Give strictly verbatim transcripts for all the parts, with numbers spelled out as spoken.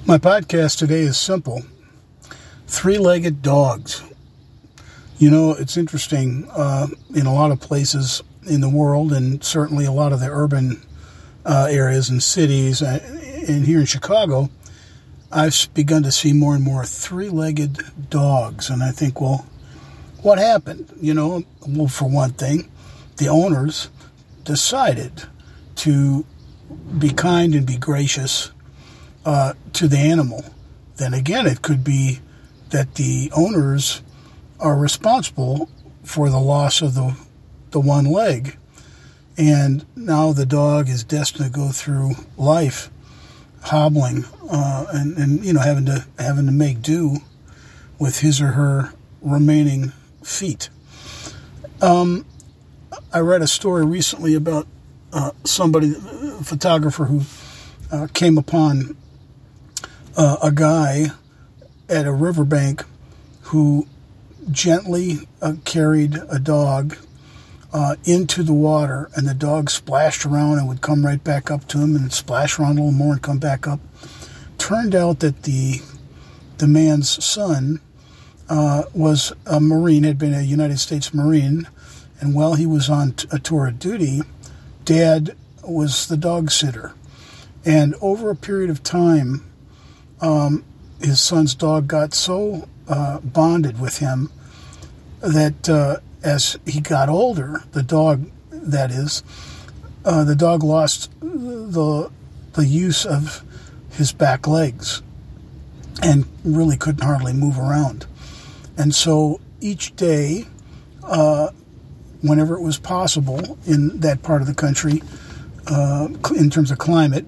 My podcast today is simple. Three-legged dogs. You know, it's interesting. Uh, in a lot of places in the world, and certainly a lot of the urban uh, areas and cities, uh, and here in Chicago, I've begun to see more and more three-legged dogs. And I think, well, what happened? You know, well, for one thing, the owners decided to be kind and be gracious Uh, to the animal. Then again, it could be that the owners are responsible for the loss of the the one leg, and now the dog is destined to go through life hobbling uh, and and you know having to having to make do with his or her remaining feet. Um, I read a story recently about uh, somebody, a photographer, who uh, came upon Uh, a guy at a riverbank who gently uh, carried a dog uh, into the water, and the dog splashed around and would come right back up to him and splash around a little more and come back up. Turned out that the the man's son uh, was a Marine, had been a United States Marine, and while he was on t- a tour of duty, Dad was the dog sitter. And over a period of time, Um, his son's dog got so uh, bonded with him that uh, as he got older, the dog, that is, uh, the dog lost the the use of his back legs and really couldn't hardly move around. And so each day, uh, whenever it was possible in that part of the country, uh, in terms of climate,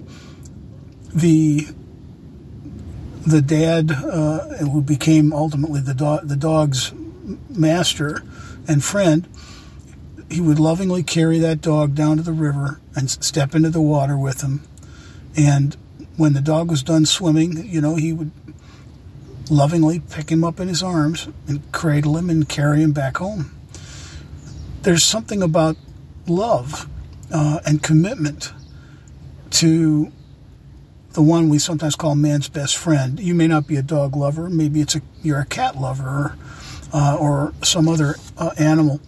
the The dad, uh, who became ultimately the dog, the dog's master and friend, he would lovingly carry that dog down to the river and step into the water with him. And when the dog was done swimming, you know, he would lovingly pick him up in his arms and cradle him and carry him back home. There's something about love uh, and commitment to the one we sometimes call man's best friend. You may not be a dog lover. Maybe it's a you're a cat lover, uh, or some other uh, animal.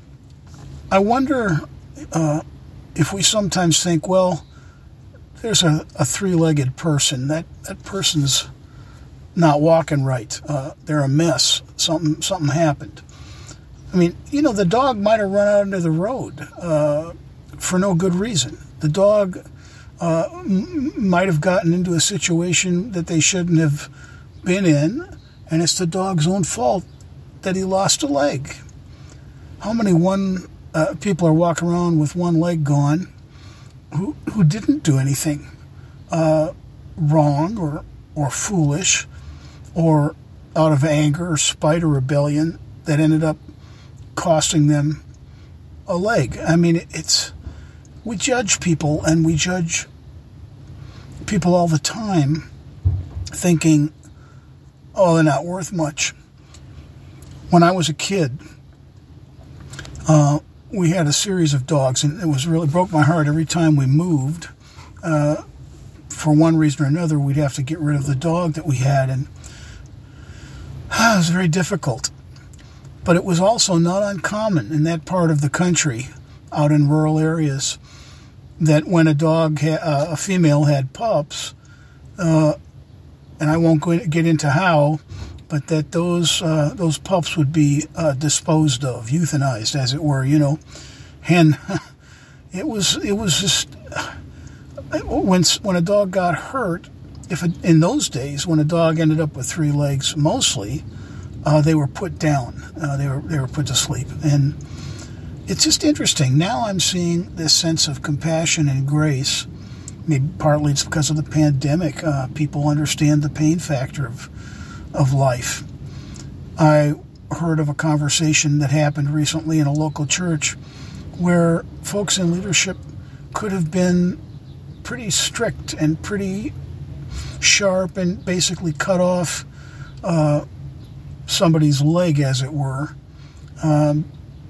I wonder uh, if we sometimes think, well, there's a, a three-legged person. That that person's not walking right. Uh, they're a mess. Something something happened. I mean, you know, the dog might have run out into the road uh, for no good reason. The dog Uh, m- might have gotten into a situation that they shouldn't have been in, and it's the dog's own fault that he lost a leg. How many one uh, people are walking around with one leg gone who who didn't do anything uh, wrong or or foolish or out of anger or spite or rebellion that ended up costing them a leg? I mean, it's we judge people, and we judge people all the time, thinking, oh, they're not worth much. When I was a kid, uh, we had a series of dogs, and it was really broke my heart every time we moved. Uh, for one reason or another, we'd have to get rid of the dog that we had, and uh, it was very difficult. But it was also not uncommon in that part of the country, out in rural areas, that when a dog, ha- uh, a female had pups, uh, and I won't go in, get into how, but that those uh, those pups would be uh, disposed of, euthanized, as it were. You know, and it was it was just when when a dog got hurt. If it, in those days, when a dog ended up with three legs, mostly uh, they were put down. Uh, they were they were put to sleep. And it's just interesting. Now I'm seeing this sense of compassion and grace. Maybe partly it's because of the pandemic. Uh, people understand the pain factor of of life. I heard of a conversation that happened recently in a local church where folks in leadership could have been pretty strict and pretty sharp and basically cut off uh, somebody's leg, as it were, um,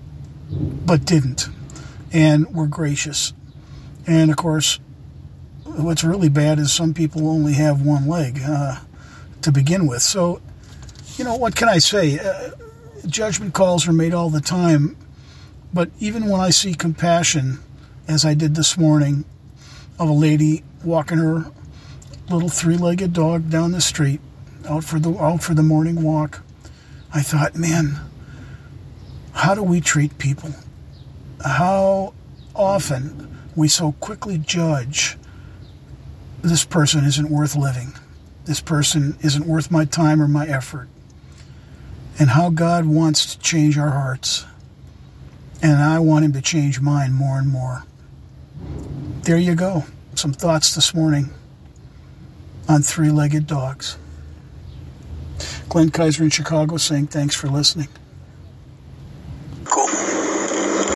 but didn't, and were gracious. And of course, what's really bad is some people only have one leg uh, to begin with. So, you know, what can I say? Uh, judgment calls are made all the time, but even when I see compassion, as I did this morning, of a lady walking her little three-legged dog down the street, out for the out for the morning walk, I thought, man, how do we treat people? How often we so quickly judge, this person isn't worth living. This person isn't worth my time or my effort. And how God wants to change our hearts. And I want him to change mine more and more. There you go. Some thoughts this morning on three-legged dogs. Glenn Kaiser in Chicago saying thanks for listening.